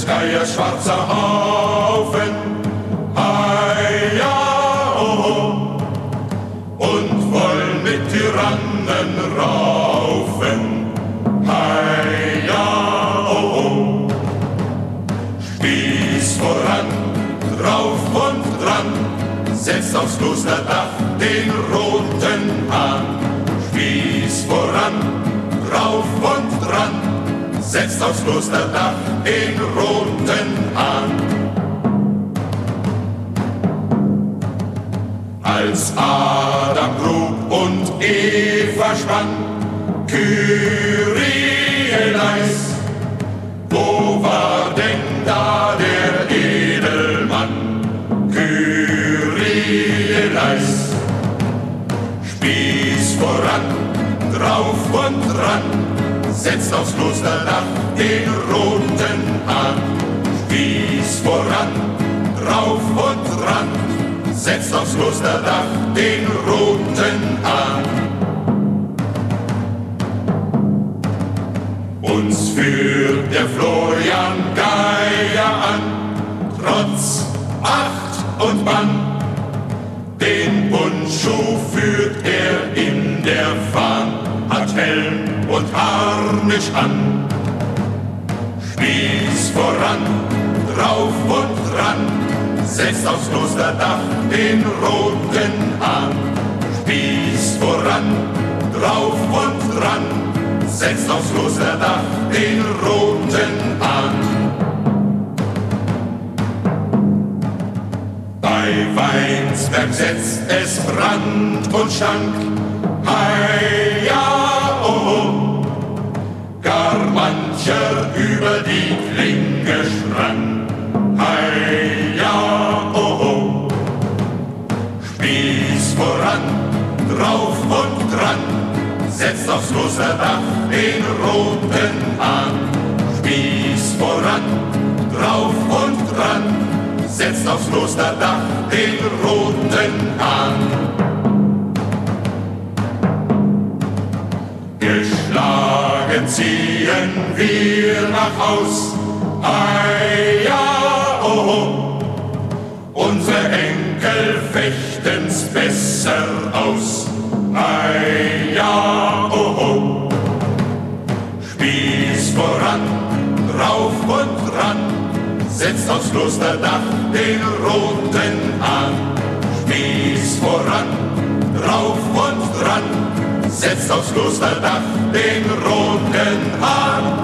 Geier schwarzer Haufen, heia, oh, und wollen mit Tyrannen raufen, heia, oh, Spieß voran, drauf und dran, setzt aufs Klosterdach den roten Hahn. Spieß voran, drauf und dran, setzt aufs Klosterdach den roten Hahn. Als Adam grub und Eva spann, Kyrie eleis, wo war denn da der Edelmann? Kyrie eleis, Spieß voran, drauf und dran, setzt aufs Klosterdach den roten Hahn. Spieß voran, drauf und dran, setzt aufs Klosterdach den roten Hahn. Uns führt der Florian Geier an, trotz Acht und Bann. Den Bundschuh führt er in der Fahn, hat Helm und Harnisch an. Spieß voran, drauf und dran, setzt aufs Klosterdach den roten Hahn. Spieß voran, drauf und dran, setzt aufs Klosterdach den roten Hahn. Bei Weinsberg setzt es Brand und stank, heia, oh, gar mancher über die Klinge sprang, heia, oh, Spieß voran, drauf und dran, setzt aufs Klosterdach den roten Hahn. Spieß voran, drauf und dran, setzt aufs Klosterdach den roten Hahn. Geschlagen ziehen wir nach Haus, heia, oh, unsere Enkel fechten's besser aus, heia, oh, Spieß voran, drauf und dran, setzt aufs Klosterdach den roten Hahn. Spieß voran, drauf und dran, setzt aufs Klosterdach den roten Hahn.